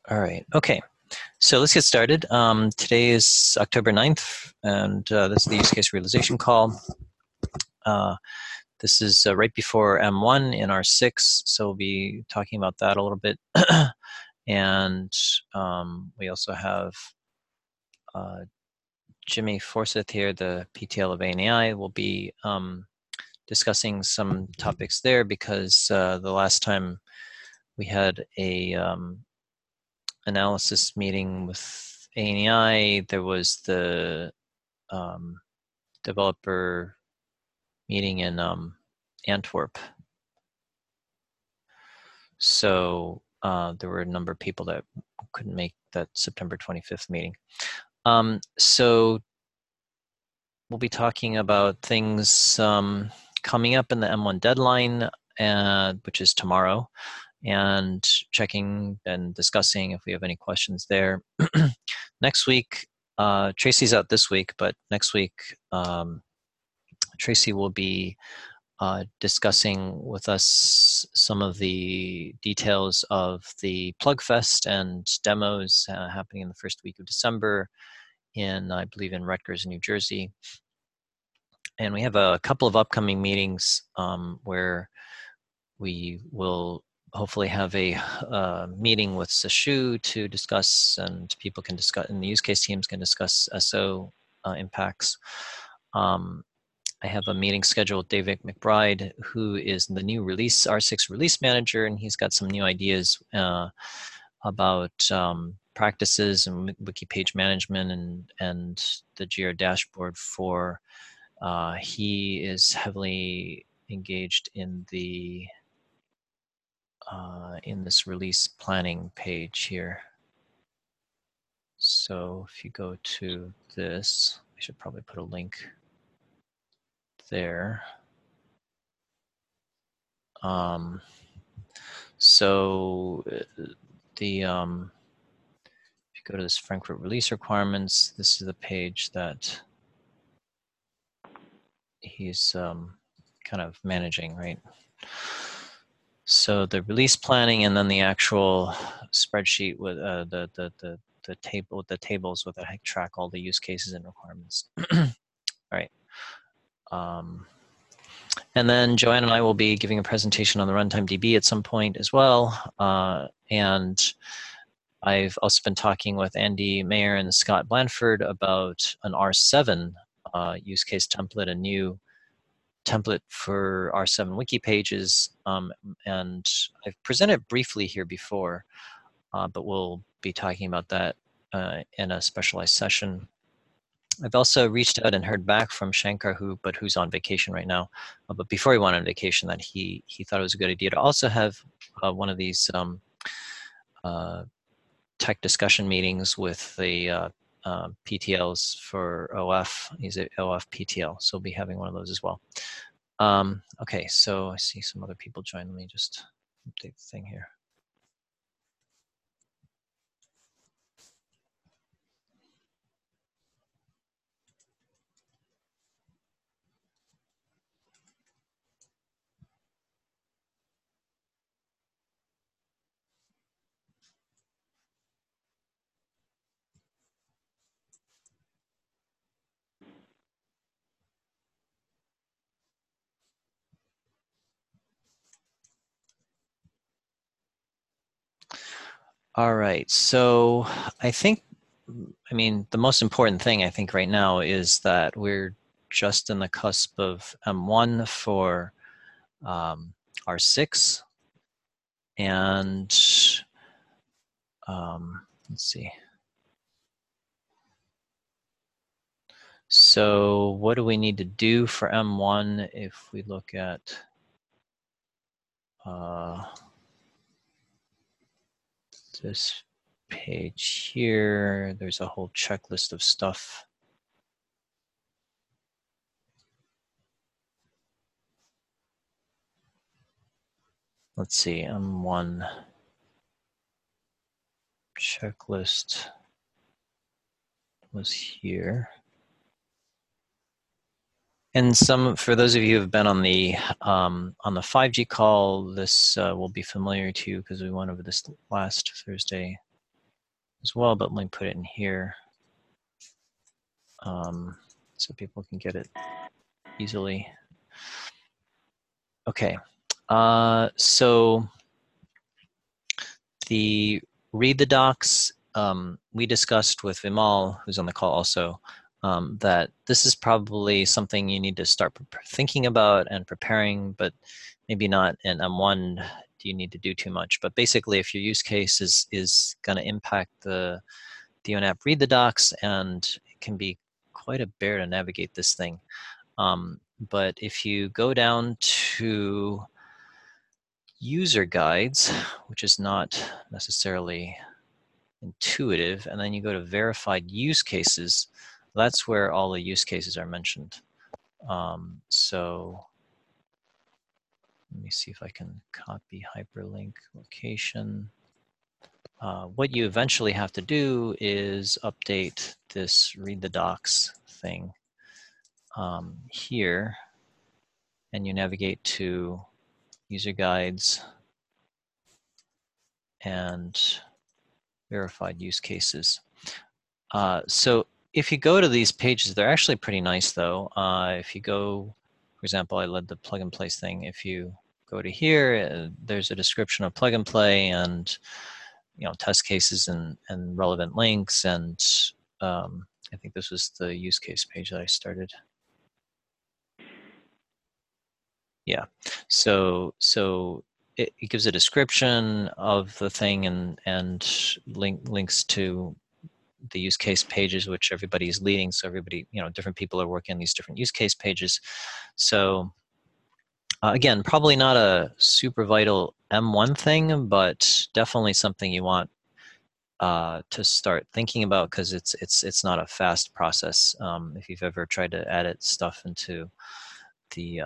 All right. Okay. So let's get started. Today is October 9th, and this is the use case realization call. This is right before M1 in R6, so we'll be talking about that a little bit. And we also have Jimmy Forsyth here, the PTL of ANAI. We'll be discussing some topics there because the last time we had a analysis meeting with ANAI, there was the developer meeting in Antwerp. So there were a number of people that couldn't make that September 25th meeting. So we'll be talking about things coming up in the M1 deadline, which is tomorrow, and checking and discussing if we have any questions there. Next week, Tracy's out this week, but next week, Tracy will be discussing with us some of the details of the Plugfest and demos happening in the first week of December I believe, in Rutgers, New Jersey. And we have a couple of upcoming meetings where we will hopefully have a meeting with Sashu to discuss, and people can discuss, and the use case teams can discuss SO impacts. I have a meeting scheduled with David McBride, who is the new R6 release manager, and he's got some new ideas about practices and wiki page management and the Jira dashboard for. He is heavily engaged in the in this release planning page here. So if you go to this, I should probably put a link there. So the if you go to this Frankfurt release requirements, this is the page that he's kind of managing, right? So the release planning, and then the actual spreadsheet with the tables with that track all the use cases and requirements. All right. And then Joanne and I will be giving a presentation on the Runtime DB at some point as well. And I've also been talking with Andy Mayer and Scott Blanford about an R7 use case template, a new template for R7 wiki pages. And I've presented briefly here before, but we'll be talking about that in a specialized session. I've also reached out and heard back from Shankar, who's on vacation right now. But before he went on vacation, that he thought it was a good idea to also have one of these tech discussion meetings with the PTLs for OF. He's at OF PTL, so we'll be having one of those as well. Okay, so I see some other people join. Let me just update the thing here. All right, so I mean, the most important thing I think right now is that we're just in the cusp of M1 for R6. And let's see. So what do we need to do for M1 if we look at this page here? There's a whole checklist of stuff. Let's see, M1 checklist was here. And for those of you who have been on the 5G call, this will be familiar to you because we went over this last Thursday. as well, but let me put it in here so people can get it easily. Okay, so the read the docs, we discussed with Vimal, who's on the call also, that this is probably something you need to start thinking about and preparing, but maybe not in M1 do you need to do too much. But basically, if your use case is going to impact the ONAP read the docs, and it can be quite a bear to navigate this thing. But if you go down to user guides, which is not necessarily intuitive, and then you go to verified use cases, that's where all the use cases are mentioned. So let me see if I can copy hyperlink location. What you eventually have to do is update this read the docs thing here, and you navigate to user guides and verified use cases. So if you go to these pages, they're actually pretty nice though. If you go, for example, I led the plug and place thing. If you go to here, there's a description of plug and play and test cases and relevant links. And I think this was the use case page that I started. Yeah, so it gives a description of the thing and links to the use case pages, which everybody is leading. So everybody, different people are working on these different use case pages. So again, probably not a super vital M1 thing, but definitely something you want to start thinking about, because it's not a fast process. If you've ever tried to edit stuff into the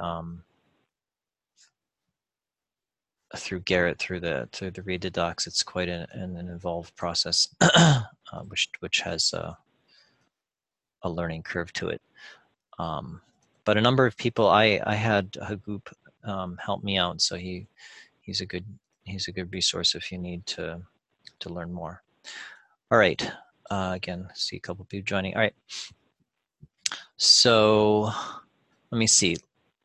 through Gerrit, through the read the docs, it's quite an involved process, which has a learning curve to it. But a number of people, I had Hagoop help me out, so he's a good resource if you need to learn more. All right, again, see a couple people joining. All right, so let me see.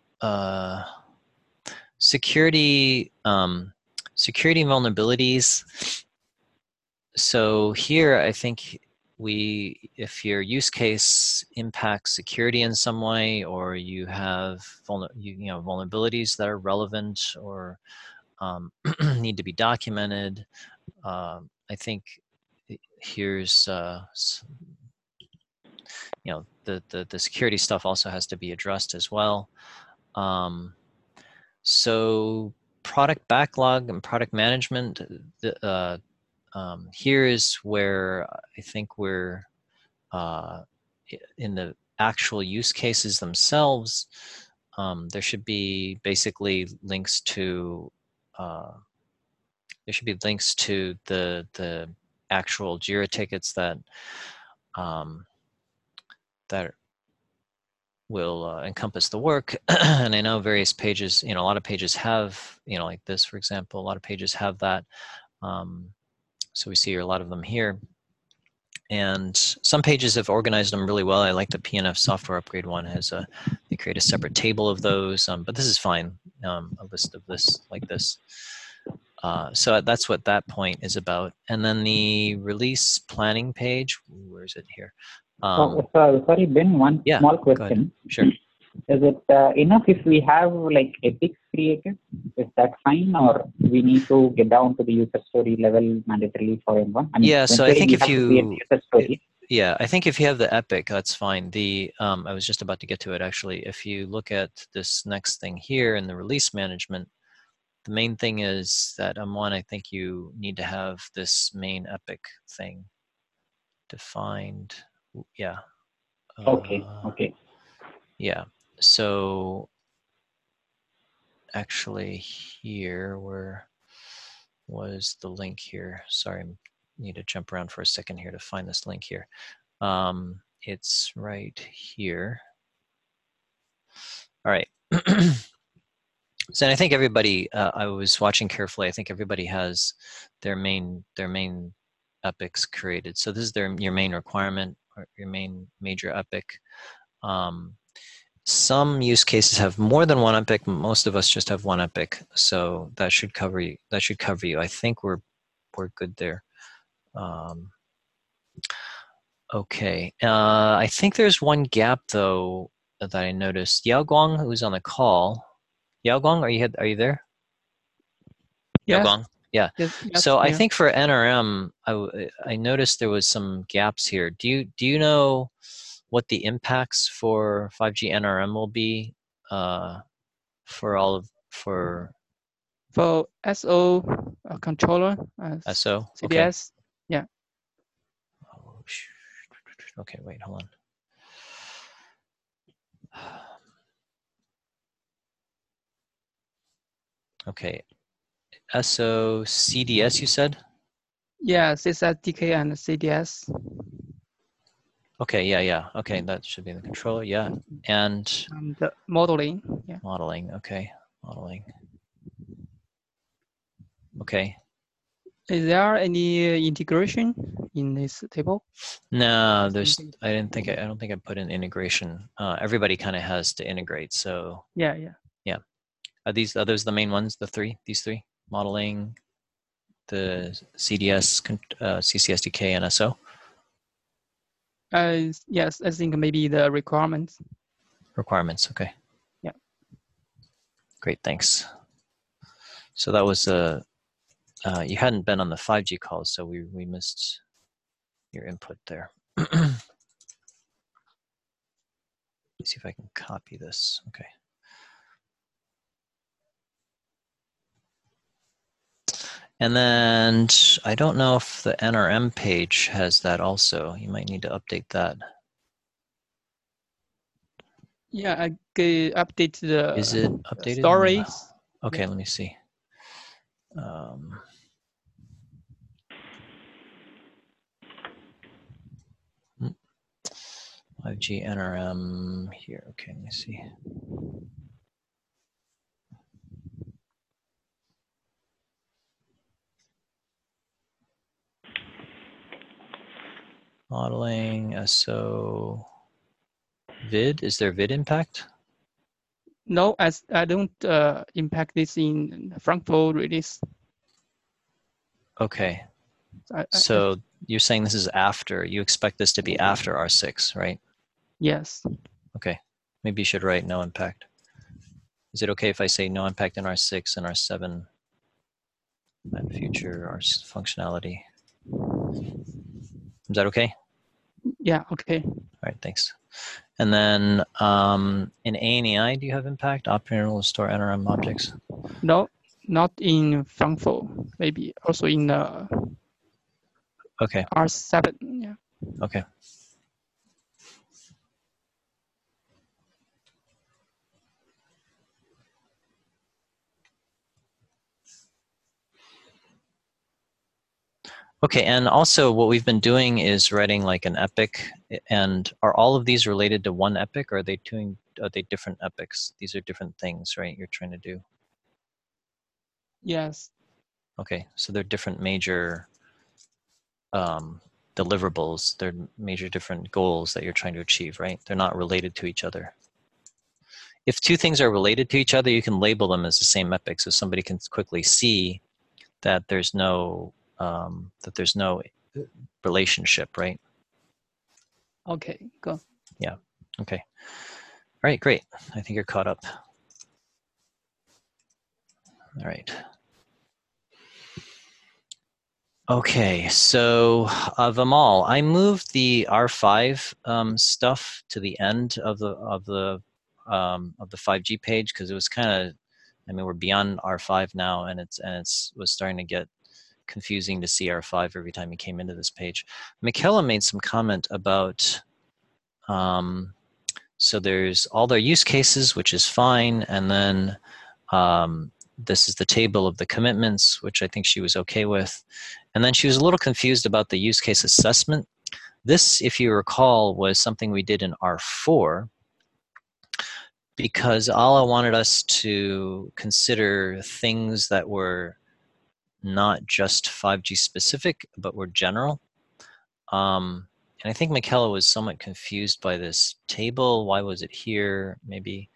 Security vulnerabilities. So here, I think if your use case impacts security in some way, or you have vulnerabilities that are relevant or need to be documented, I think here's the security stuff also has to be addressed as well. So product backlog and product management, here is where I think we're in the actual use cases themselves. There should be basically links to the actual Jira tickets that that will encompass the work. And I know various pages, a lot of pages have, like this, for example, a lot of pages have that. So we see a lot of them here. And some pages have organized them really well. I like the PNF software upgrade one. They create a separate table of those, but this is fine, a list of this like this. So that's what that point is about. And then the release planning page, where is it here? Sorry, Ben, one small question. Sure. Is it enough if we have like epics created? Is that fine, or we need to get down to the user story level mandatorily for M1? I mean, yeah, so I think if you, I think if you have the epic, that's fine. I was just about to get to it actually. If you look at this next thing here in the release management, the main thing is that M1, I think you need to have this main epic thing defined. Yeah. Okay. Yeah. So actually here, where was the link here? Sorry, I need to jump around for a second here to find this link here. It's right here. All right. So I think everybody, I was watching carefully, I think everybody has their main epics created. So this is your main requirement, or your main major epic. Some use cases have more than one epic. Most of us just have one epic, so that should cover you. That should cover you. I think we're good there. Okay. I think there's one gap though that I noticed. Yao Guang, who's on the call. Yao Guang, are you there? Yao Yes. Guang? Yeah. Yes. So I Yeah. think for NRM, I noticed there was some gaps here. Do you know what the impacts for 5G NRM will be for SO controller, SO? CDS. Okay. Yeah. Okay, wait, hold on. Okay, SO CDS, you said? Yeah, SysDK and CDS. Okay, yeah. Okay, that should be the controller, yeah. And the modeling, yeah. Modeling, okay, modeling. Okay. Is there any integration in this table? No, I don't think I put in integration. Everybody kind of has to integrate, so. Yeah. Are those the main ones, these three? Modeling, the CDS, CCSDK, and SO? Yes, I think maybe the requirements. Requirements, okay. Yeah. Great, thanks. So that was, you hadn't been on the 5G calls, so we missed your input there. Let me see if I can copy this, okay. And then I don't know if the NRM page has that also. You might need to update that. Yeah, I could update the Is it updated? stories. Okay, yeah. Let me see. 5G NRM here. Okay, let me see. Modeling, SO, vid. Is there vid impact? No, as I don't impact this in Frankfurt release. Okay. So you're saying this is after, you expect this to be after R6, right? Yes. Okay. Maybe you should write no impact. Is it okay if I say no impact in R6 and R7 and future R functionality? Is that okay? Yeah, okay. All right, thanks. And then in ANEI, do you have impact? Operational store NRM objects? No, not in Frankfurt. Maybe also in Okay. R7. Yeah. Okay. Okay, and also what we've been doing is writing like an epic. And are all of these related to one epic, or are they different epics? These are different things, right? You're trying to do. Yes. Okay, so they're different major deliverables. They're major different goals that you're trying to achieve, right? They're not related to each other. If two things are related to each other, you can label them as the same epic, so somebody can quickly see that there's no relationship, right? Okay, go. Yeah. Okay. All right, great. I think you're caught up. All right. Okay, so Vimal, I moved the R5 stuff to the end of the 5G page because it was kind of, I mean, we're beyond R5 now, and it was starting to get confusing to see R5 every time you came into this page. Michaela made some comment about, so there's all their use cases, which is fine, and then this is the table of the commitments, which I think she was okay with. And then she was a little confused about the use case assessment. This, if you recall, was something we did in R4 because Allah wanted us to consider things that were not just 5G specific, but were general. And I think Michaela was somewhat confused by this table. Why was it here? Maybe.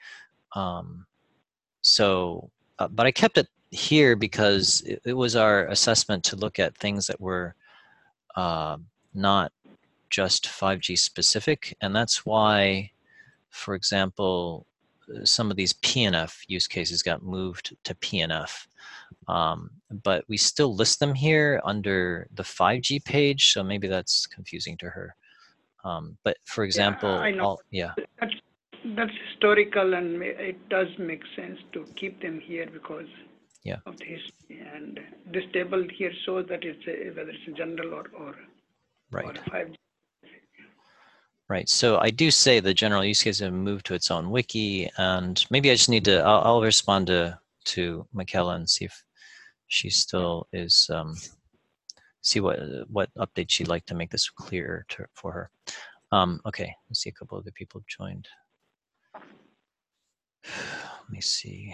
But I kept it here because it was our assessment to look at things that were not just 5G specific. And that's why, for example, some of these PNF use cases got moved to PNF. But we still list them here under the 5G page, so maybe that's confusing to her. But for example, I know. yeah. That's historical, and it does make sense to keep them here because of the history. And this table here shows that it's whether it's a general or right. Or 5G. Right. So I do say the general use case have moved to its own wiki, and maybe I just need to. I'll respond to Michaela and see if she still is. See what updates she'd like to make this clearer for her. Okay, let's see, a couple other people joined. Let me see.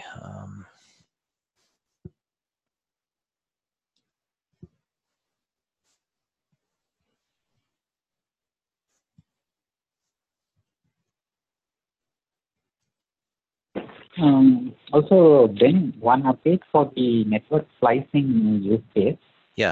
Also, Ben, one update for the network slicing use case. Yeah.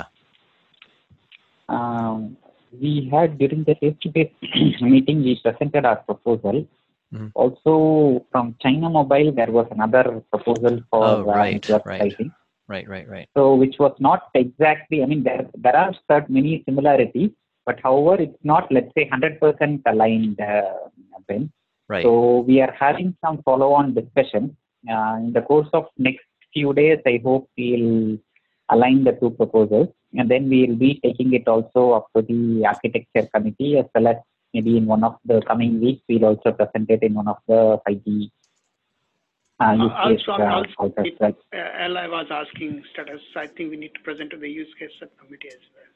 We had during the face-to-face meeting, we presented our proposal. Mm-hmm. Also, from China Mobile, there was another proposal for network slicing. Right. So, which was not exactly, I mean, there are many similarities, but however, it's not, let's say, 100% aligned, Ben. Right. So, we are having some follow-on discussion. In the course of next few days, I hope we'll align the two proposals, and then we will be taking it also up to the architecture committee, as well as maybe in one of the coming weeks, we'll also present it in one of the 5G use case. I was asking status. I think we need to present to the use case subcommittee as well.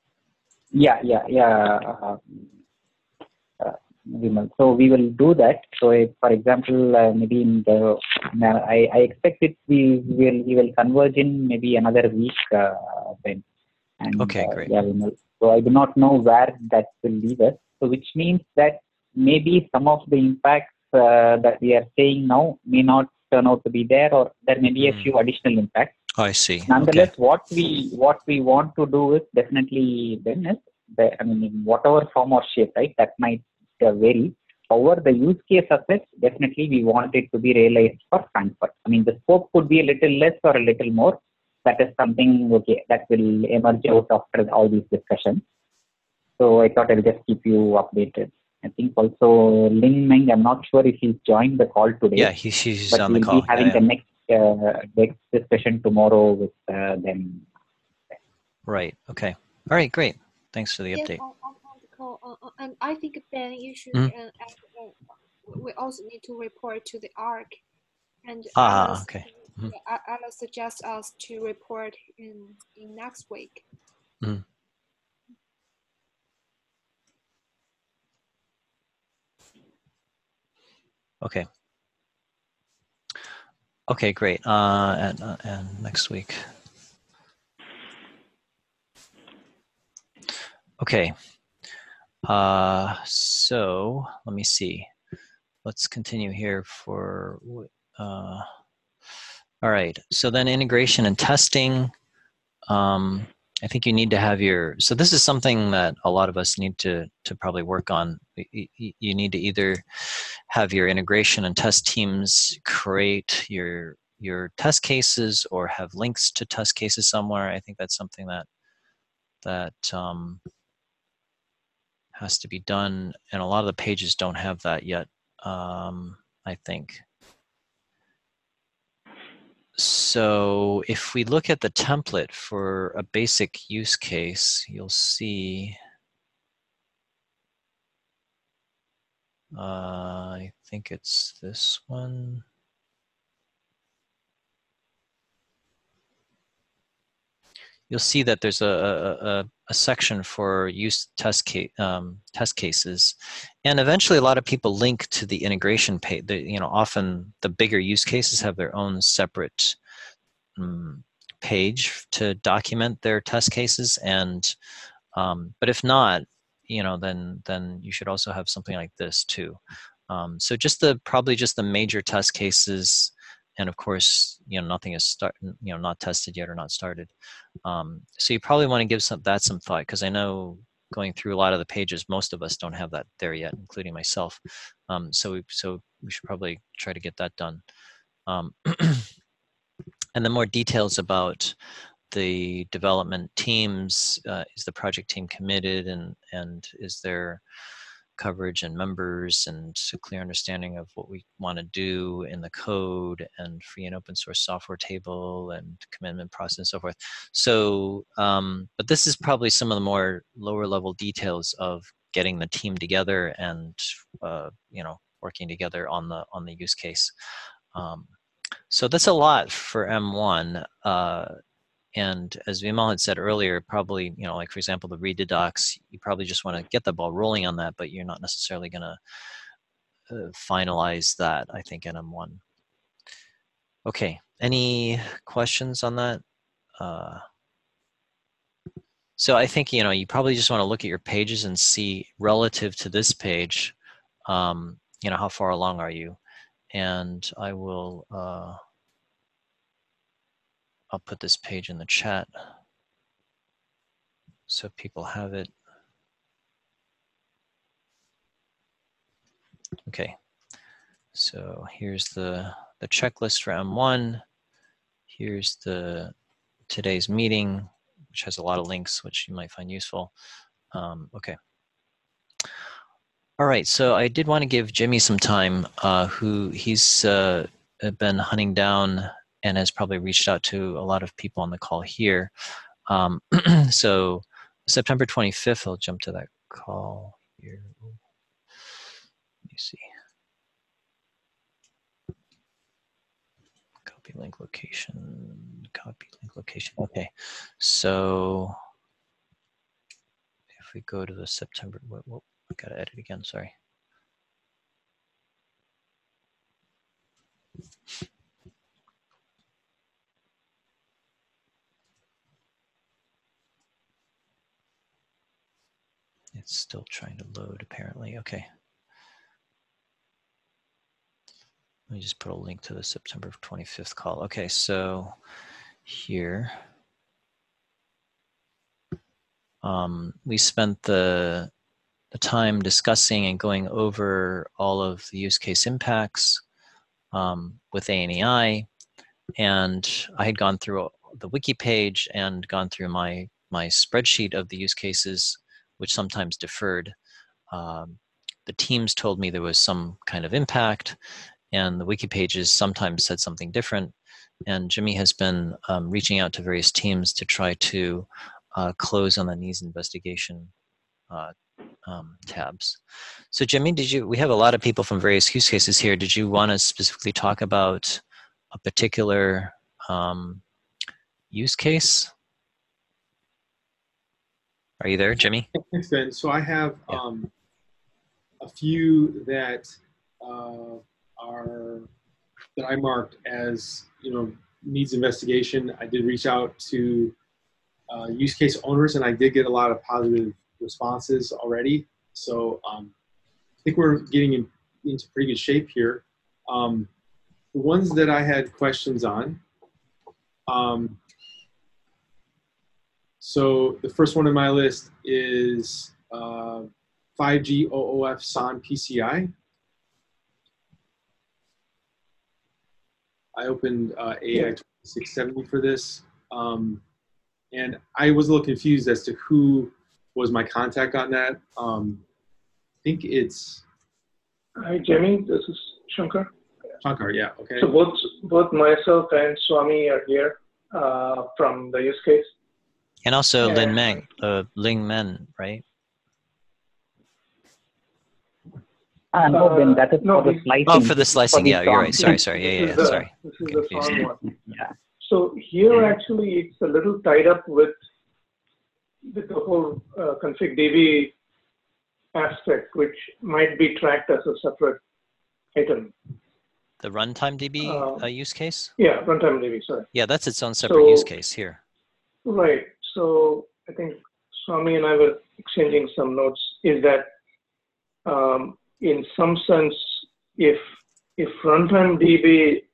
Yeah. So we will do that. So, if, for example, maybe in the, I expect it we will converge in maybe another week. Then. And, okay, great. So I do not know where that will leave us. So which means that maybe some of the impacts that we are saying now may not turn out to be there, or there may be a few additional impacts. I see. Nonetheless, what we want to do is definitely then is in whatever form or shape, right? That might vary. However, the use case assets, definitely we want it to be realized for Frankfurt. I mean, the scope could be a little less or a little more. That is something, that will emerge out after all these discussions. So I thought I'll just keep you updated. I think also Ling Meng, I'm not sure if he's joined the call today. Yeah, he's but on the call. We'll be having the next discussion tomorrow with them. Right. Okay. All right. Great. Thanks for the update. And I think, Ben, you should. We also need to report to the ARC, and okay. I'll suggest us to report in next week. Okay. Okay, great. And next week. Okay. So let me see. Let's continue here for. All right. So then integration and testing. I think you need to have so this is something that a lot of us need to probably work on. You need to either have your integration and test teams create your test cases or have links to test cases somewhere. I think that's something that has to be done, and a lot of the pages don't have that yet, I think. So if we look at the template for a basic use case, you'll see, I think it's this one. You'll see that there's a section for test cases, and eventually a lot of people link to the integration page. Often the bigger use cases have their own separate page to document their test cases, and but if not, then you should also have something like this too. So probably just the major test cases, and of course, nothing is not tested yet or not started. So you probably want to give that some thought, because I know going through a lot of the pages, most of us don't have that there yet, including myself. So we should probably try to get that done. And then more details about the development teams. Is the project team committed, and is there coverage and members, and a clear understanding of what we want to do in the code, and free and open source software table, and commitment process, and so forth. So, but this is probably some of the more lower level details of getting the team together and working together on the use case. So that's a lot for M1. And as Vimal had said earlier, probably, like for example, the read to docs, you probably just want to get the ball rolling on that, but you're not necessarily going to finalize that, I think, in M1. Okay, any questions on that? So I think, you probably just want to look at your pages and see relative to this page, how far along are you? And I will, I'll put this page in the chat so people have it. Okay, so here's the checklist for M1. Here's today's meeting, which has a lot of links, which you might find useful. Okay. All right, so I did want to give Jimmy some time, he's been hunting down and has probably reached out to a lot of people on the call here. So September 25th, I'll jump to that call here. Let me see. Copy link location, copy link location. Okay, so if we go to the September, whoa, I gotta edit again, sorry. It's still trying to load, apparently. Okay. Let me just put a link to the September 25th call. Okay, so here, we spent the time discussing and going over all of the use case impacts with ANEI, and I had gone through the wiki page and gone through my spreadsheet of the use cases, which sometimes differed. The teams told me there was some kind of impact, and the wiki pages sometimes said something different. And Jimmy has been reaching out to various teams to try to close on the needs investigation tabs. So Jimmy, we have a lot of people from various use cases here. Did you want to specifically talk about a particular use case? Are you there, Jimmy? Thanks, Ben. So I have a few that that I marked as needs investigation. I did reach out to use case owners, and I did get a lot of positive responses already. So I think we're getting into pretty good shape here. The ones that I had questions on. So the first one on my list is 5G OOF SON PCI. I opened AI 2670 for this, and I was a little confused as to who was my contact on that. I think it's... Hi, Jimmy. This is Shankar. Shankar, yeah, okay. So both myself and Swami are here from the use case. And also Ling Men, right? No, Ben, that is for the slicing. Oh, for the slicing, yeah, you're right. Sorry. Yeah, sorry. This is the SON one. Yeah. So here, actually, it's a little tied up with the whole config DB aspect, which might be tracked as a separate item. The runtime DB use case? Yeah, runtime DB, sorry. Yeah, that's its own separate use case here. Right. So I think Swami and I were exchanging some notes, is that in some sense, if runtime DB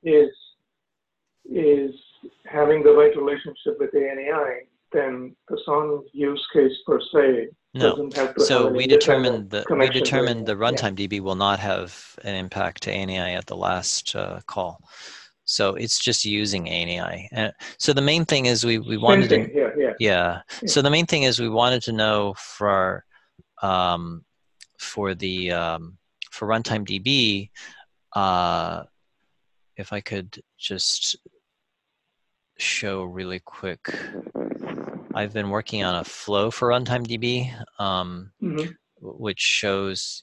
is having the right relationship with ANAI, then the SON use case per se doesn't have to so have we determined the runtime DB will not have an impact to ANAI at the last call. So it's just using ANAI. And so the main thing is we wanted to, So the main thing is we wanted to know for runtime DB, if I could just show really quick. I've been working on a flow for runtime DB, which shows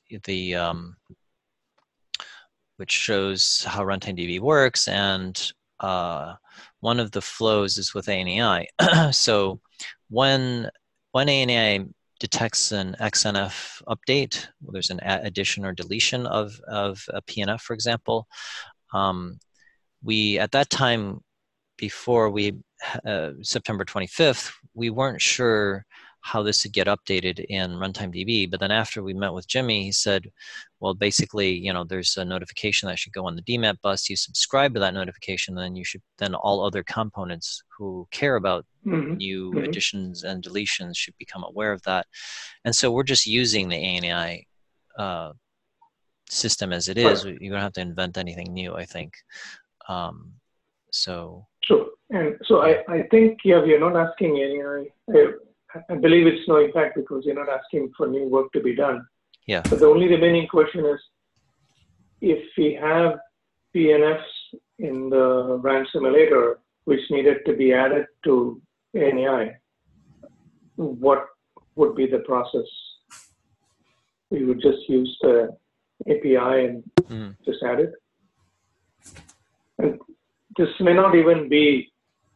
how runtime DB works, and one of the flows is with ANAI. So when ANAI detects an XNF update, there's an addition or deletion of a PNF, for example, we at that time, before September 25th, we weren't sure how this would get updated in runtime DB. But then after we met with Jimmy, he said, well, basically, there's a notification that should go on the DMAP bus. You subscribe to that notification, then all other components who care about new additions and deletions should become aware of that. And so we're just using the ANAI system as it is. You don't have to invent anything new, I think. Sure. And so I think, we're not asking ANAI. I believe it's no impact because you're not asking for new work to be done. Yeah. But the only remaining question is, if we have PNFs in the RAN simulator which needed to be added to ANAI, what would be the process? We would just use the API and just add it. And this may not even be,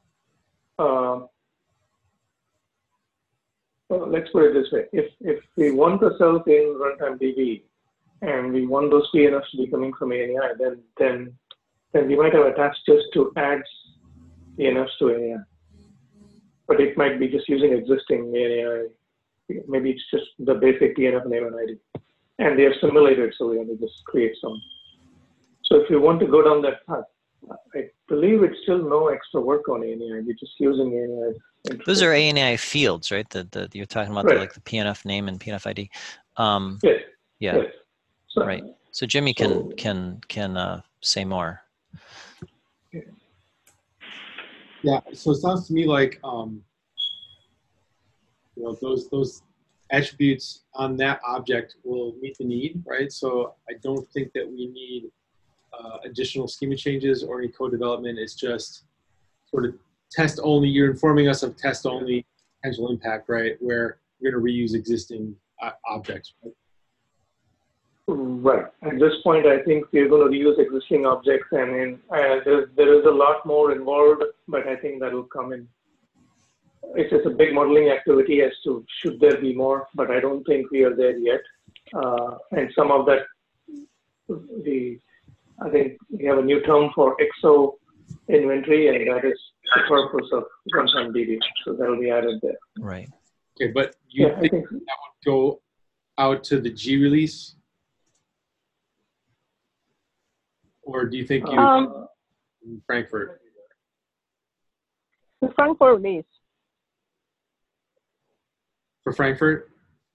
let's put it this way. If we want the cells in runtime DB and we want those PNFs to be coming from ANAI, then we might have attached just to add PNFs to ANAI. But it might be just using existing ANAI. Maybe it's just the basic TNF name and ID. And they are simulated, so we have to just create some. So if you want to go down that path, I believe it's still no extra work on ANAI. We're just using ANAI. Those are ANAI fields, right? That you're talking about, like the PNF name and PNF ID. Yes. Yeah. Yes. So, right. So Jimmy can say more. Yeah. So it sounds to me like those attributes on that object will meet the need, right? So I don't think that we need additional schema changes or any code development. It's just sort of test only. You're informing us of test only potential impact, right? Where you're going to reuse existing objects, right? Right. At this point, I think we're going to reuse existing objects, and there is a lot more involved, but I think that will come in. It's just a big modeling activity as to should there be more, but I don't think we are there yet. And some of that, I think we have a new term for XO inventory, and that is the purpose of runtime DB. So that will be added there. Right. Okay, but you think that would go out to the G release? Or do you think you in Frankfurt? The Frankfurt release. For Frankfurt?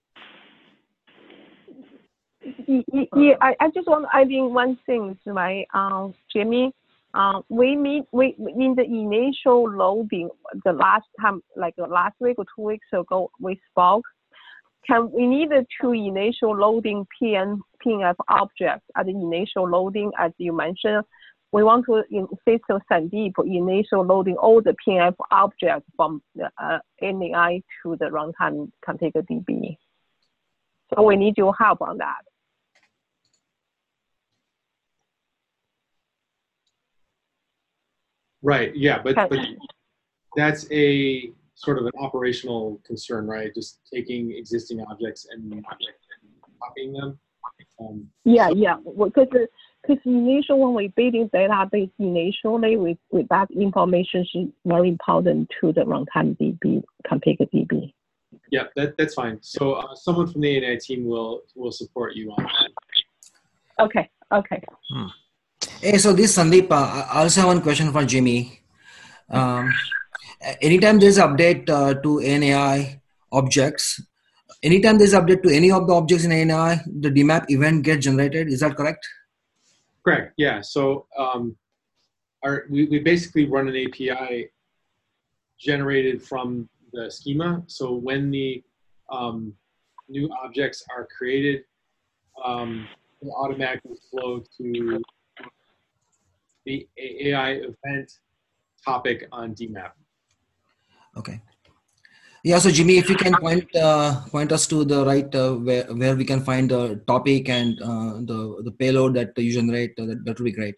Yeah, I just want to add in one thing to my Jimmy. We in the initial loading the last time, like last week or 2 weeks ago, we spoke. We needed to initial loading PNF objects at the initial loading, as you mentioned. We want to in system Sandeep initial loading all the PNF objects from the ANAI to the runtime configure DB. So we need your help on that. Right. Yeah, but that's a sort of an operational concern, right? Just taking existing objects and copying them. Yeah, because Because initial when we building database initially with that information is very important to the runtime DB, configure DB. Yeah, that's fine. So someone from the ANI team will support you on that. Okay. Hey, so this Sandeep, I also have one question for Jimmy. Anytime there's update to ANI objects, anytime there's update to any of the objects in ANI, the DMAP event gets generated. Is that correct? Correct. Yeah. So we basically run an API generated from the schema. So when the new objects are created, they automatically flow to the AI event topic on DMAP. Okay. Yeah. So Jimmy, if you can point us to the right where we can find the topic and the payload that you generate, that would be great.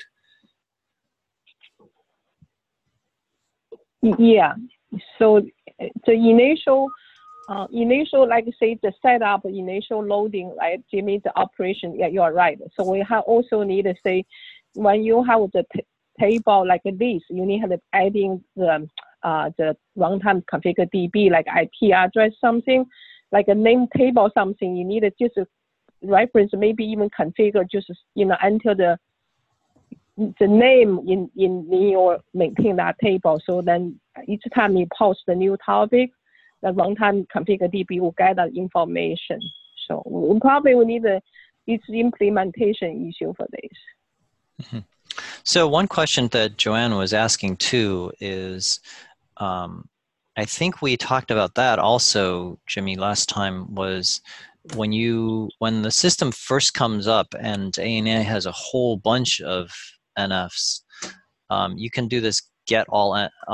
Yeah. So the initial, like say the setup, initial loading, right? Jimmy, the operation. Yeah, you are right. So we also need to say when you have the table like this, you need to adding the runtime configure DB like IP address something, like a name table something. You need to just reference, maybe even configure, just enter the name in your maintain that table. So then each time you post the new topic, the runtime configure DB will get that information. So we probably will need it's implementation issue for this. Mm-hmm. So one question that Joanne was asking too is, I think we talked about that also, Jimmy, last time, was when the system first comes up and ANA has a whole bunch of NFs, you can do this get all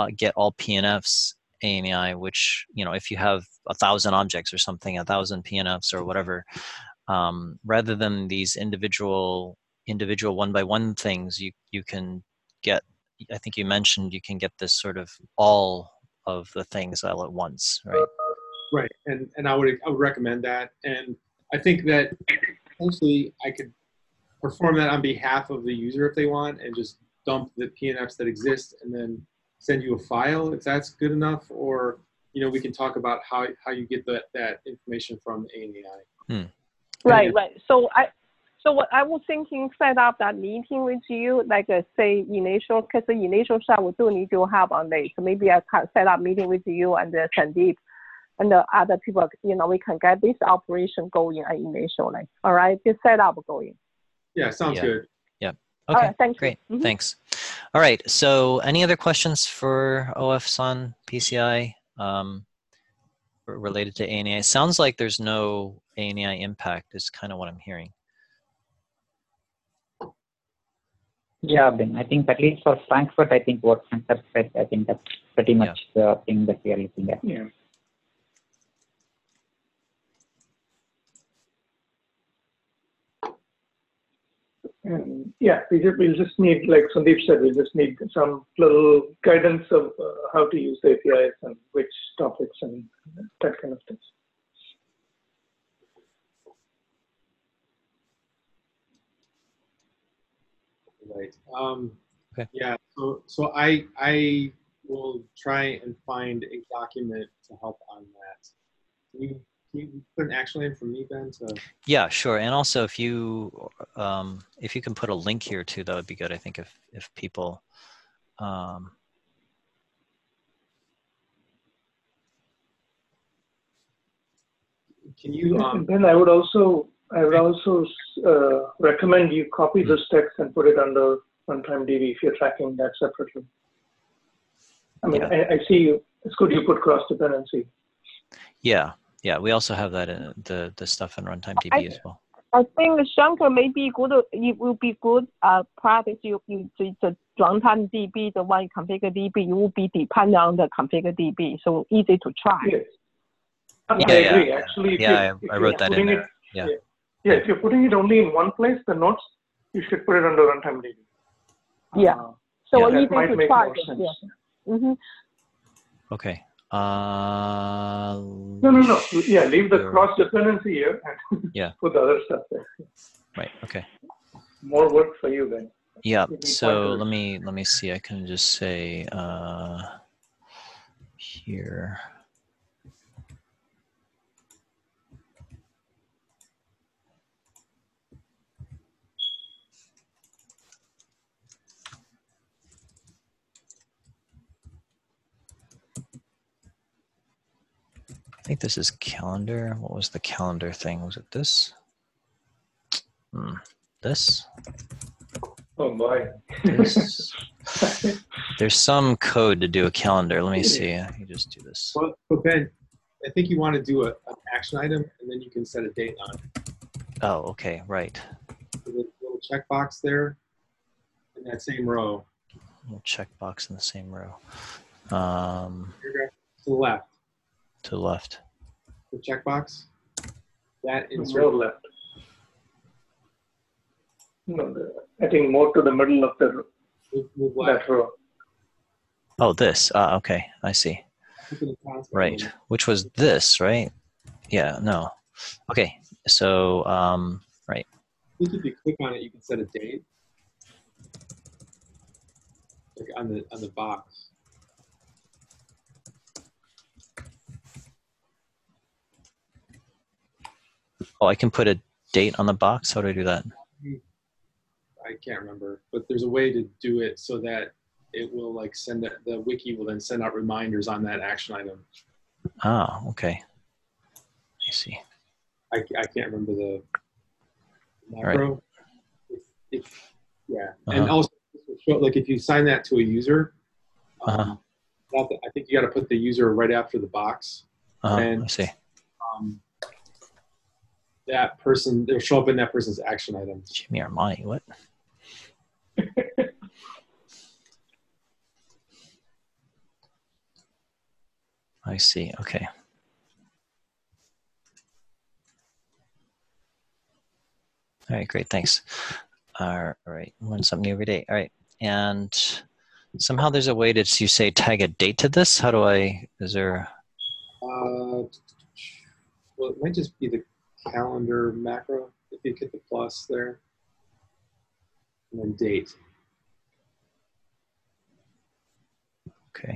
PNFs ANI, which, if you have 1,000 objects or something, 1,000 PNFs or whatever, rather than these individual one-by-one things, you can get, I think you mentioned, you can get this sort of all of the things all at once, right? Right, and I would recommend that, and I think that essentially I could perform that on behalf of the user if they want, and just dump the PNFs that exist and then send you a file if that's good enough, or we can talk about how you get that information from ANI. Right. So what I was thinking, set up that meeting with you, like say initial, because the initial shot we do need your help on this. So maybe I can set up meeting with you and Sandeep and the other people. We can get this operation going initially. All right, just set up going. Yeah, sounds good. Yeah. Okay. Right, thank great. You. Mm-hmm. Thanks. All right. So, any other questions for OF-San PCI related to ANI? It sounds like there's no ANI impact. Is kind of what I'm hearing. Yeah, Ben. I think at least for Frankfurt, I think what Frankfurt said, I think that's pretty much the thing that we are looking at. Yeah. And we'll just need, like Sandeep said, we'll just need some little guidance of how to use the APIs and which topics and that kind of things. Right. Okay. Yeah. So I will try and find a document to help on that. Can you put an action line for me, Ben? Yeah, sure. And also, if you can put a link here too, that would be good. I think if people. Can you? Ben, I would also recommend you copy this text and put it under runtime DB if you're tracking that separately. I mean, I see you. It's good you put cross dependency. Yeah. We also have that in the stuff in runtime DB as well. I think Shankar may be good. It will be good practice. The runtime DB, the one configure DB, you will be dependent on the configure DB, so easy to track. Yes. I agree. Actually, I wrote that in there. Yeah, if you're putting it only in one place, the notes, you should put it under runtime DB. Yeah. So easy that might to make track. more sense. Yeah. Mm-hmm. Okay. No. Yeah, leave the cross dependency here and put the other stuff there. Right. Okay. more work for you then. Yeah. So let me see. I can just say here. I think this is calendar. What was the calendar thing? Was it this? This? Oh boy. This? There's some code to do a calendar. Let me see. You just do this. Well, Ben, I think you want to do an action item, and then you can set a date on it. Oh, okay, right. The little checkbox there in that same row. Little checkbox in the same row. To the left. To the left. The checkbox. That insert. More left. No, I think more to the middle of the that row. Oh, this. Okay, I see. Right, which was this, right? Yeah, no. Okay, so, right. I think if you click on it, you can set a date. Like on the box. Oh, I can put a date on the box? How do I do that? I can't remember, but there's a way to do it so that it will like send that, the wiki will then send out reminders on that action item. Ah, okay. I see. I can't remember the macro. Right. Yeah, and also like if you sign that to a user, I think you got to put the user right after the box. And I see. That person, it'll show up in that person's action items. Jimmy Armani, what? I see, okay. All right, great, thanks. All right, learn something new every day. All right, and somehow there's a way to, you say, tag a date to this? How do I, is there? Well, it might just be the calendar macro, if you hit the plus there, and then date. Okay.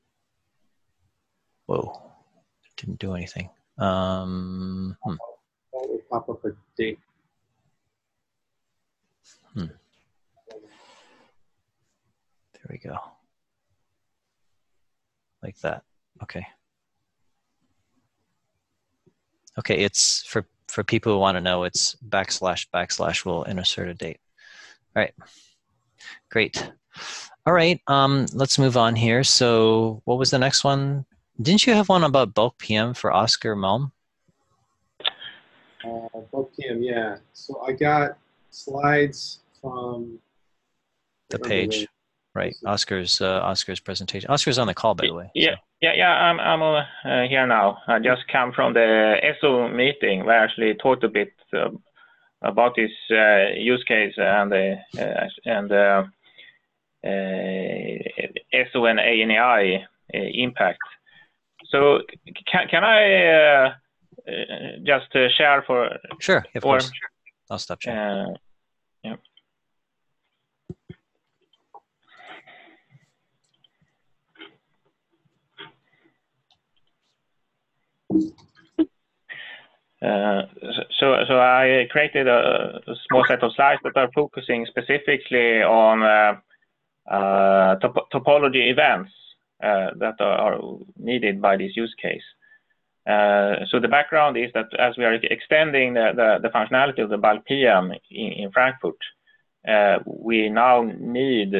Whoa, didn't do anything. That will pop up a date. There we go. Like that, okay. Okay, it's for people who want to know, it's / will insert a date. All right, great. All right, let's move on here. So what was the next one? Didn't you have one about bulk PM for Oscar Malm? Bulk PM, yeah. So I got slides from the page, right? Oscar's presentation. Oscar's on the call, by the way. Yeah. So. Yeah, I'm here now. I just come from the ESO meeting where I actually talked a bit about this use case and ESO and ANAI impact. So can I just share for? Sure, of course. I'll stop sharing. Yeah. So I created a small set of slides that are focusing specifically on topology events that are needed by this use case. So the background is that as we are extending the functionality of the bulk PM in Frankfurt, we now need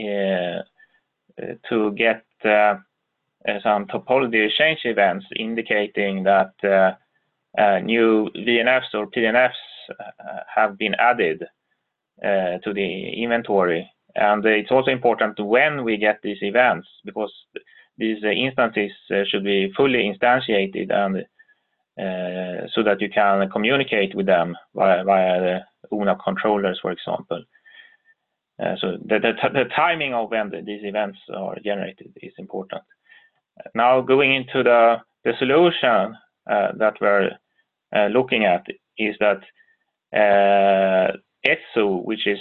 to get some topology change events indicating that new VNFs or PNFs have been added to the inventory. And it's also important when we get these events, because these instances should be fully instantiated and so that you can communicate with them via the UNA controllers, for example. So the timing of when these events are generated is important. Now going into the solution that we're looking at is that ESSO, which is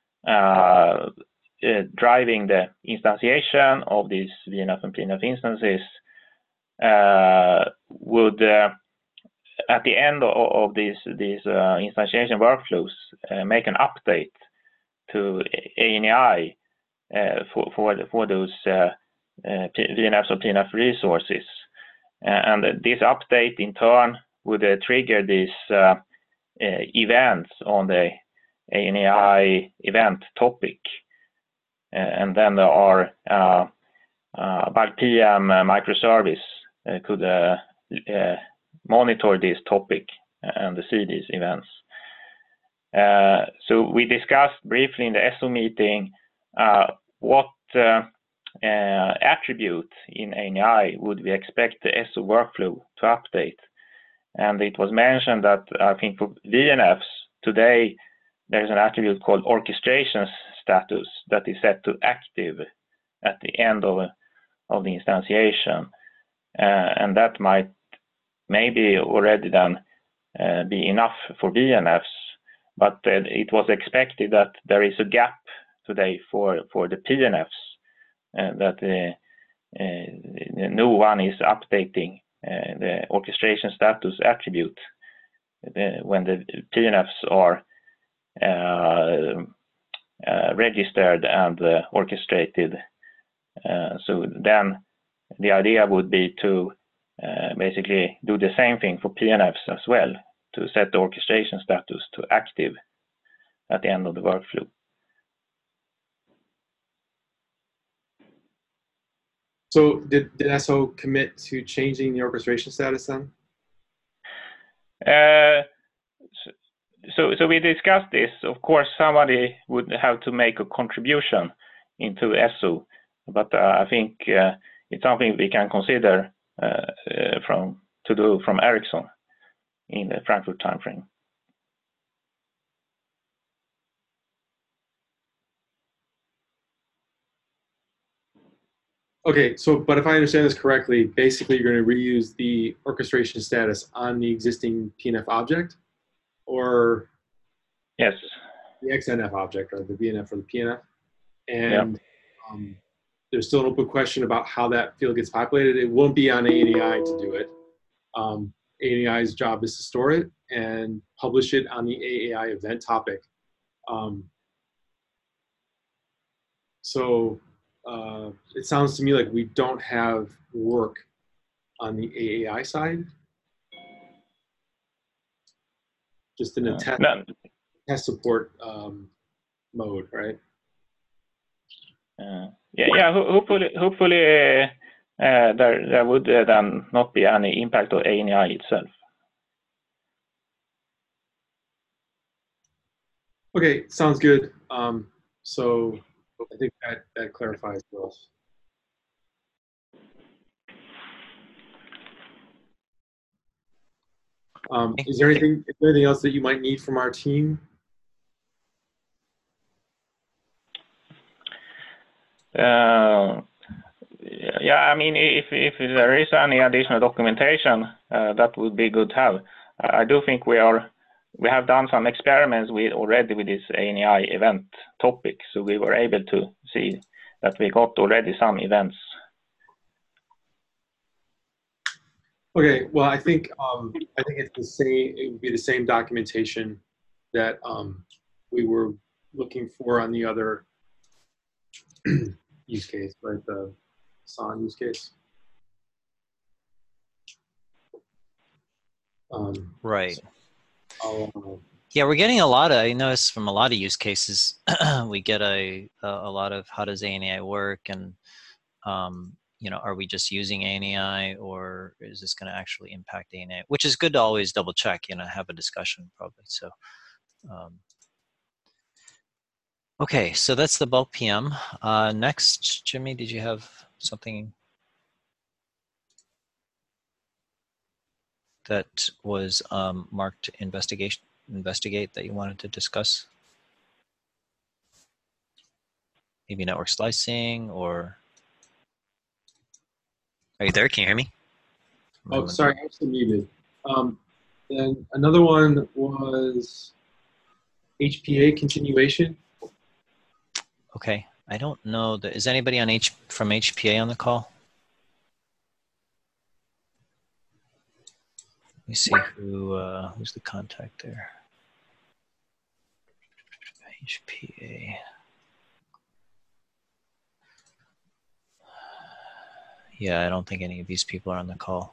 driving the instantiation of these VNF and PNF instances, would at the end of these instantiation workflows make an update to ANI for those VNFs or PNF resources, and this update in turn would trigger these events on the ANI event topic, and then there are Bug PM microservice could monitor this topic and see these events. So we discussed briefly in the ESSO meeting what attribute in ANI would we expect the ESSO workflow to update. And it was mentioned that I think for VNFs today, there's an attribute called orchestration status that is set to active at the end of the instantiation. And that might maybe already then be enough for VNFs, but it was expected that there is a gap today for the PNFs, that no one is updating the orchestration status attribute when the PNFs are registered and orchestrated. So then the idea would be to basically do the same thing for PNFs as well, to set the orchestration status to active at the end of the workflow. So did ESSO commit to changing the orchestration status then? So we discussed this. Of course, somebody would have to make a contribution into ESSO, but I think it's something we can consider to do from Ericsson in the Frankfurt timeframe. Okay, so but if I understand this correctly, basically you're going to reuse the orchestration status on the existing PNF object, or yes, the XNF object, or the VNF or the PNF, and there's still an open question about how that field gets populated. It won't be on ANI to do it. ANI's job is to store it and publish it on the AAI event topic. It sounds to me like we don't have work on the AAI side, just in a test support mode, right? Hopefully there would then not be any impact on ANI itself. Okay, sounds good. So I think that clarifies for us. Is there anything else that you might need from our team? Yeah, I mean, if there is any additional documentation, that would be good to have. I do think we have done some experiments already with this ANI event topic, so we were able to see that we got already some events. Okay, well, I think it's the same. It would be the same documentation that we were looking for on the other use case, right? The SON use case. Right. So yeah, we're getting a lot of, I noticed from a lot of use cases, we get a lot of how does ANI work, and are we just using ANI, or is this going to actually impact ANI? Which is good to always double check, have a discussion probably. So, okay, so that's the bulk PM. Next, Jimmy, did you have something that was marked investigate that you wanted to discuss? Maybe network slicing, or are you there? Can you hear me? Oh, sorry, I was muted. Then another one was HPA continuation. Okay, I don't know that. Is anybody on from HPA on the call? Let me see who's the contact there. HPA. Yeah, I don't think any of these people are on the call.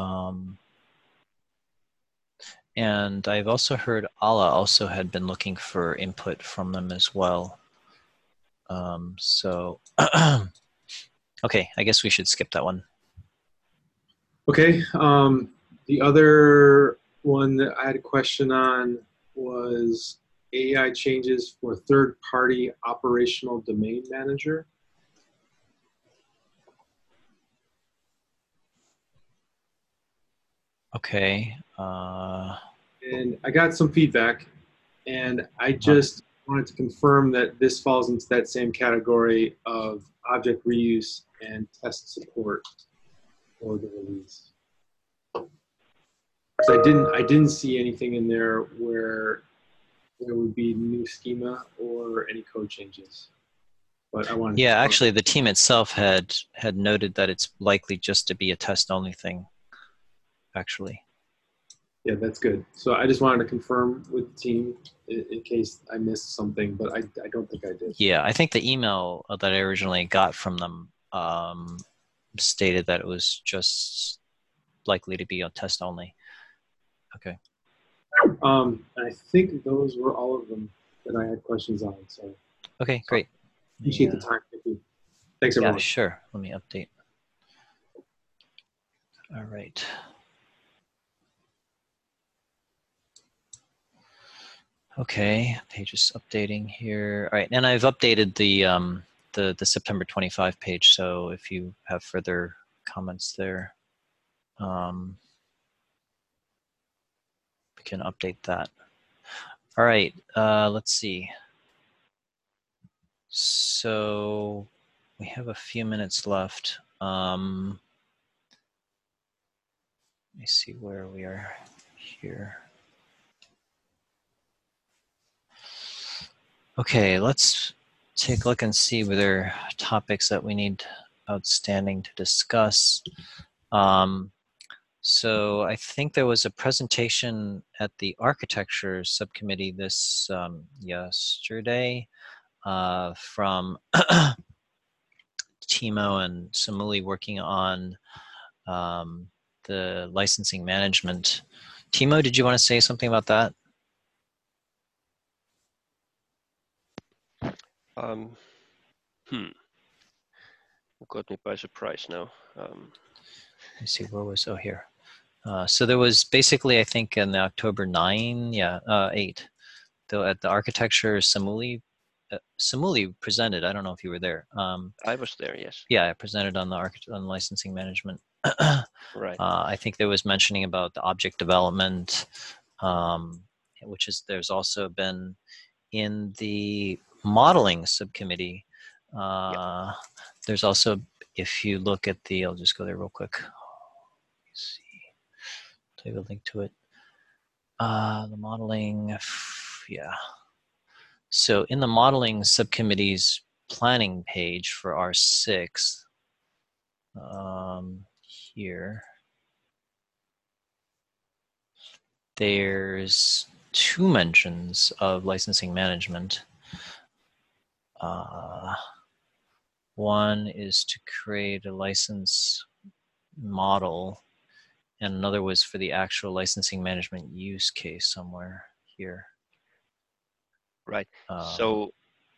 And I've also heard Ala also had been looking for input from them as well. So, okay, I guess we should skip that one. Okay, the other one that I had a question on was AI changes for third-party operational domain manager. Okay. And I got some feedback, and I just wanted to confirm that this falls into that same category of object reuse and test support for the release. Because I didn't see anything in there where there would be new schema or any code changes. But I wanted. Yeah, actually, the team itself had noted that it's likely just to be a test-only thing. Actually. Yeah, that's good. So I just wanted to confirm with the team in case I missed something, but I don't think I did. Yeah, I think the email that I originally got from them stated that it was just likely to be a test only. Okay. I think those were all of them that I had questions on. So. Okay, great. Appreciate the time. Thank you. Thanks, everyone. Yeah, sure. Let me update. All right. Okay, page is updating here. All right, and I've updated the September 25 page. So if you have further comments there, we can update that. All right, let's see. So we have a few minutes left. Let me see where we are here. Okay, let's take a look and see whether there are topics that we need outstanding to discuss. So I think there was a presentation at the architecture subcommittee this yesterday from Timo and Samuli working on the licensing management. Timo, did you want to say something about that? Got me by surprise now. Let me see, where was, oh, here. So there was basically, I think in the October 8, though at the architecture, Samuli presented. I don't know if you were there. I was there, yes. Yeah, I presented on the licensing management. Right. I think there was mentioning about the object development, which is, there's also been in the modeling subcommittee. Yep. There's also, if you look at the, I'll just go there real quick. Let's see, take a link to it. The modeling, yeah. So in the modeling subcommittee's planning page for R6, here, there's 2 mentions of licensing management. One is to create a license model, and another was for the actual licensing management use case somewhere here. Right. So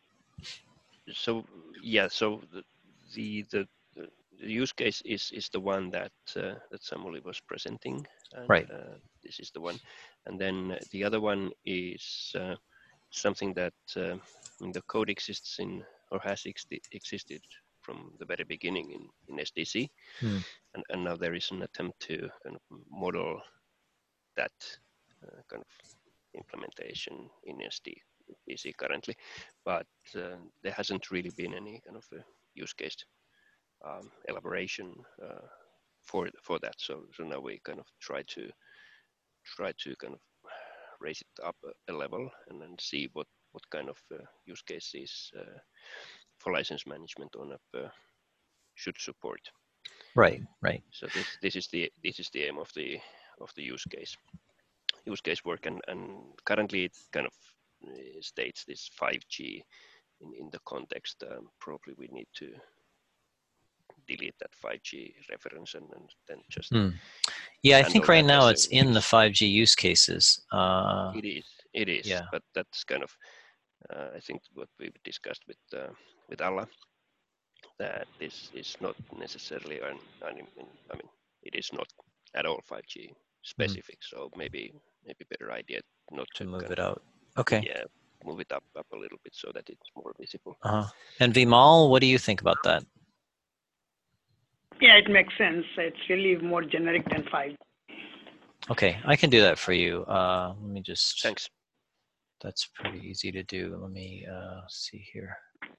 yeah. So the use case is the one that that Samuli was presenting. And, right. This is the one, and then the other one is something that the code exists in or has existed from the very beginning in SDC, and now there is an attempt to kind of model that kind of implementation in SDC currently, but there hasn't really been any kind of a use case elaboration for that. So now we kind of try to kind of raise it up a level and then see what kind of use cases for license management ONAP should support. Right. So this is the aim of the use case work, and currently it kind of states this 5G in the context. Probably we need to delete that 5G reference and then just yeah, I think right now it's in the 5G use cases. It is, yeah. But that's kind of I think what we've discussed with Alla, that this is not necessarily I mean it is not at all 5G specific, so maybe better idea not to move it out. Okay. Yeah, move it up a little bit so that it's more visible. And Vimal, what do you think about that? Yeah, it makes sense. It's really more generic than 5G. Okay, I can do that for you. Let me just. Thanks. That's pretty easy to do. Let me see here.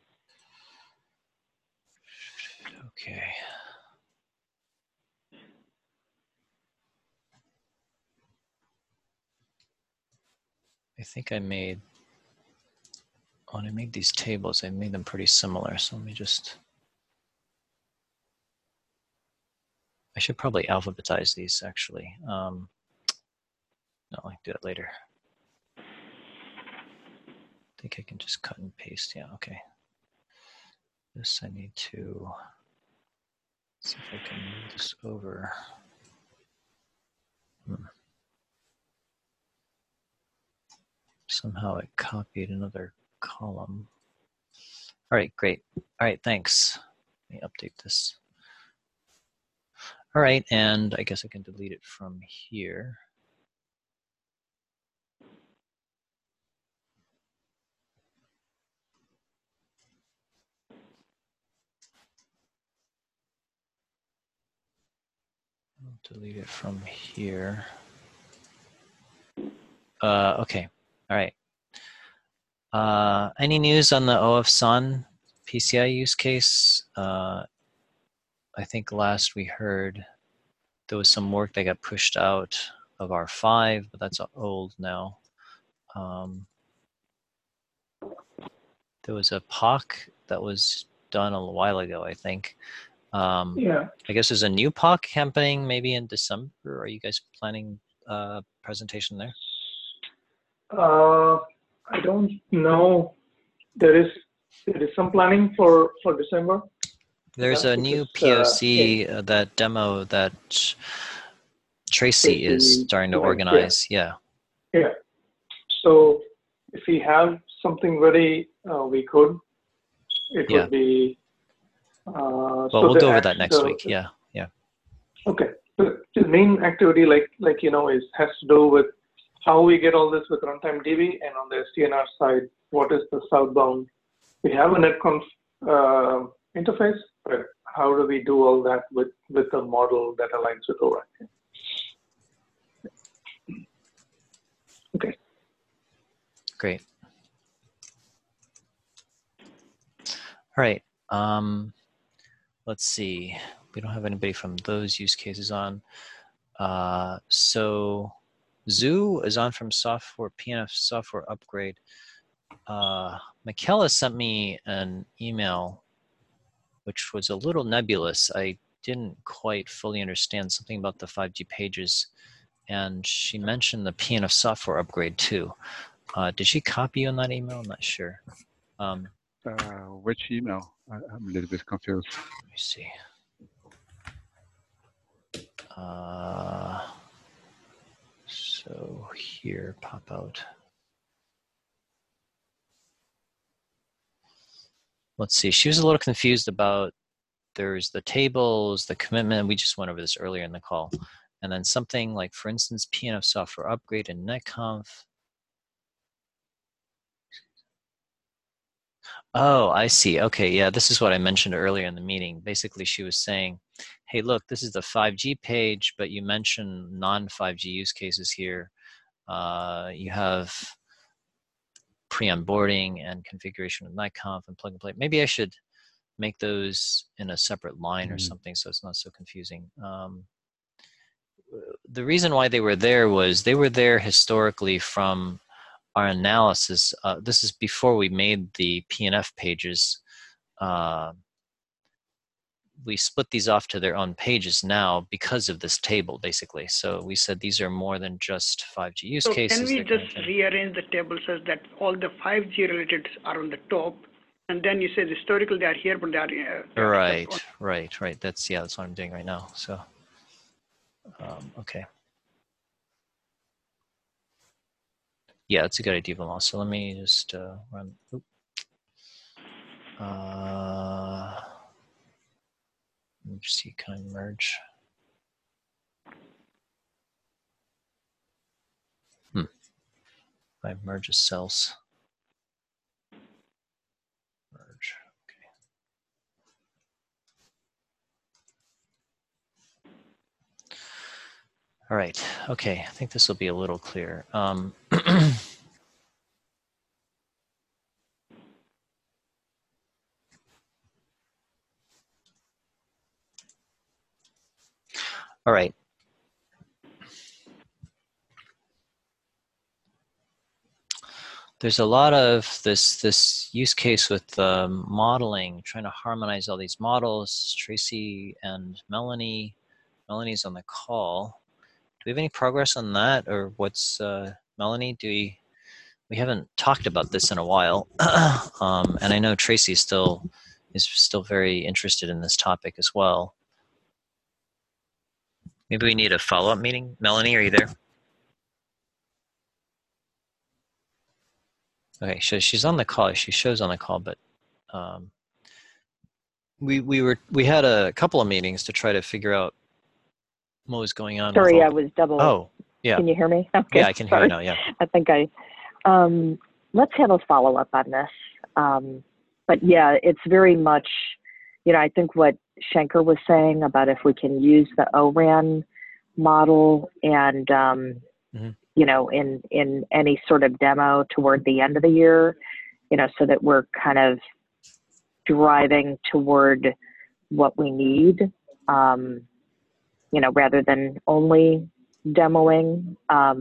Okay. I think I made, when I made these tables, I made them pretty similar. So let me just, I should probably alphabetize these actually. No, I'll do that later. I think I can just cut and paste. Yeah, okay. This I need to see if I can move this over. Somehow it copied another column. All right, great. All right, thanks. Let me update this. All right, and I guess I can delete it from here. I'll delete it from here. Okay, all right. Any news on the OFSON PCI use case? I think last we heard there was some work that got pushed out of R5, but that's old now. There was a POC that was done a while ago, I think. Yeah. I guess there's a new POC happening maybe in December. Are you guys planning a presentation there? I don't know. There is some planning for December. There's a new POC, that demo that Tracy is starting to organize. Yeah. So if we have something ready, we could. It would be. Well, we'll go over that next week. Yeah. Okay. The main activity, like has to do with how we get all this with Runtime DB, and on the SDNR side, what is the southbound? We have a netconf interface, but how do we do all that with a model that aligns with ORAC? Okay. Great. All right. Let's see. We don't have anybody from those use cases on. So Zoo is on from PNF software upgrade. Michaela sent me an email which was a little nebulous. I didn't quite fully understand something about the 5G pages, and she mentioned the PNF software upgrade too. Did she copy you on that email? I'm not sure. Which email? I'm a little bit confused. Let me see. So here, pop out. Let's see. She was a little confused about there's the tables, the commitment. We just went over this earlier in the call. And then something like, for instance, PNF software upgrade and netconf. Oh, I see. Okay, yeah, this is what I mentioned earlier in the meeting. Basically, she was saying, hey, look, this is the 5G page, but you mentioned non-5G use cases here. You have pre-onboarding and configuration of netconf and plug and play. Maybe I should make those in a separate line or something so it's not so confusing. the reason why they were there was they were there historically from our analysis. This is before we made the PNF pages. We split these off to their own pages now because of this table, basically. So we said these are more than just 5G use cases. Can we just rearrange the table such that all the 5G related are on the top, and then you say historical they are here, but they are right. That's what I'm doing right now. So okay. Yeah, that's a good idea, Vimal. So let me just run. Let me see, can I merge? If I merge the cells. Merge, okay. All right, okay, I think this will be a little clearer. All right. There's a lot of this use case with modeling, trying to harmonize all these models. Tracy and Melanie. Melanie's on the call. Do we have any progress on that, or what's Melanie? We haven't talked about this in a while, and I know Tracy is still very interested in this topic as well. Maybe we need a follow-up meeting. Melanie, are you there? Okay, so she's on the call. She shows on the call, but we had a couple of meetings to try to figure out what was going on. Sorry, I was double. Oh, yeah. Can you hear me? Okay, yeah, I can hear you now. Yeah. I think let's have a follow-up on this. But yeah, it's very much, I think what Shankar was saying about if we can use the ORAN model and, in any sort of demo toward the end of the year, so that we're kind of driving toward what we need, rather than only demoing.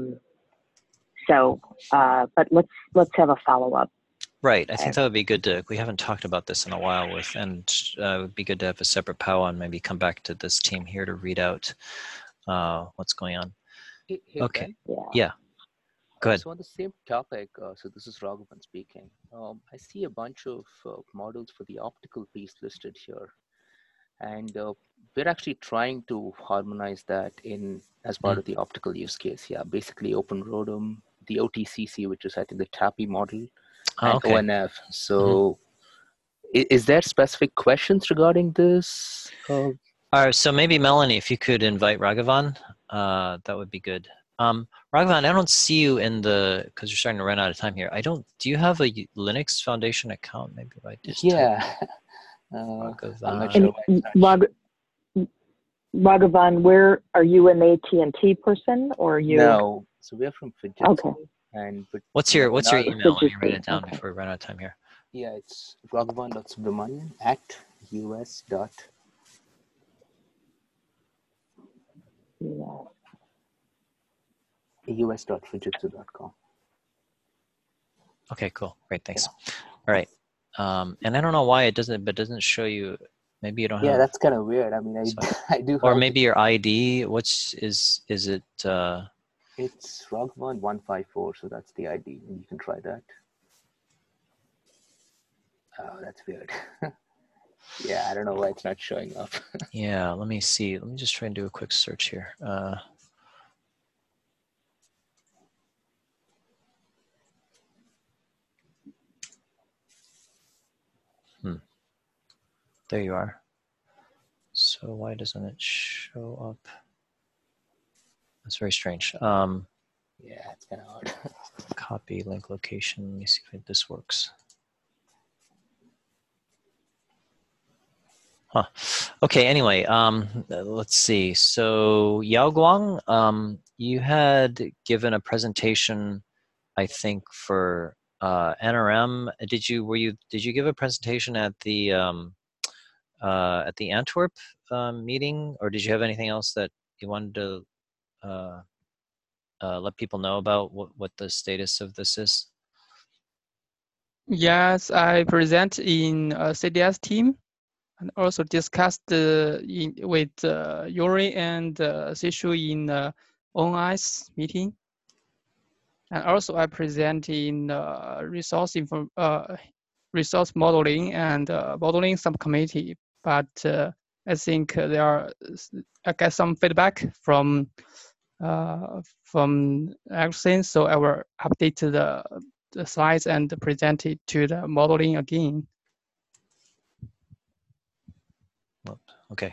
But let's have a follow-up. Right. I think that would be good we haven't talked about this in a while and it would be good to have a separate powwow and maybe come back to this team here to read out what's going on. Hey, okay. Ben? Yeah. Go ahead. So on the same topic, so this is Raghavan speaking. I see a bunch of models for the optical piece listed here. And we're actually trying to harmonize that as part of the optical use case. Yeah, basically OpenROADM, the OTCC, which is I think the TAPI model, and ONF. So is there specific questions regarding this? All right, so maybe Melanie, if you could invite Raghavan, that would be good. Raghavan, I don't see you because you're starting to run out of time here. Do you have a Linux Foundation account? Maybe if I just Raghavan, where are you an AT&T person or are you? No, so we're from Fujitsu. Okay. But what's your email? Let me write it down before we run out of time here. Yeah, it's raghavan.subramanian@us. us.fujitsu.com. Okay, cool. Great, thanks. All right. And I don't know why it doesn't show you. Maybe you don't have. Yeah, that's kind of weird. I mean, I do. Or maybe your ID. Is it? It's Raghavan154, so that's the ID, and you can try that. Oh, that's weird. Yeah, I don't know why it's not showing up. Yeah, let me see. Let me just try and do a quick search here. There you are. So why doesn't it show up? That's very strange. Yeah, it's kind of hard. Copy link location. Let me see if this works. Huh. Okay, anyway, let's see. So Yao Guang, you had given a presentation, I think, for NRM. Did you give a presentation at the Antwerp meeting, or did you have anything else that you wanted to let people know about what the status of this is? Yes, I present in CDS team and also discussed with Yuri and Sishu in On Ice meeting. And also I present in resource modeling and modeling subcommittee. But I think I get some feedback from everything, so I will update the slides and present it to the modeling again. Okay.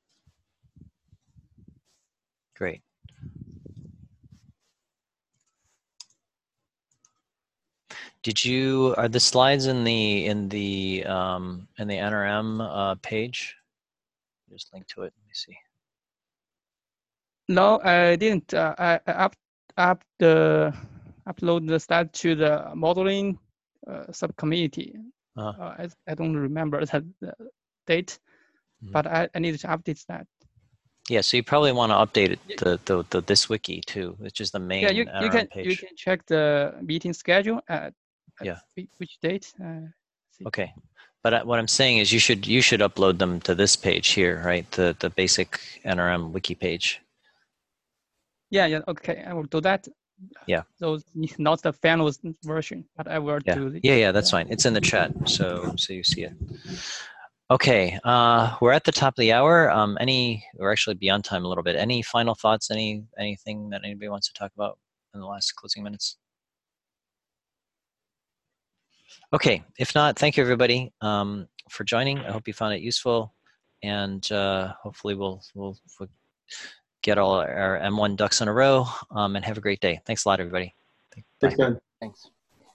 Great. Are the slides in the NRM page? Just link to it. Let me see. No, I didn't. I upload the slide to the modeling subcommittee. I don't remember the date, but I need to update that. Yeah, so you probably want to update it the this wiki too, which is the main NRM page. You can check the meeting schedule at which date. Okay, but what I'm saying is you should upload them to this page here, right? The basic NRM wiki page. Yeah, okay, I will do that. Yeah. So not the final version, but I will do it. Yeah, that's fine. It's in the chat, so you see it. Okay, we're at the top of the hour. We're actually beyond time a little bit. Any final thoughts? Anything that anybody wants to talk about in the last closing minutes? Okay, if not, thank you everybody for joining. I hope you found it useful, and hopefully we'll get all our M1 ducks in a row, and have a great day. Thanks a lot, everybody. Thanks, Ben. Thanks.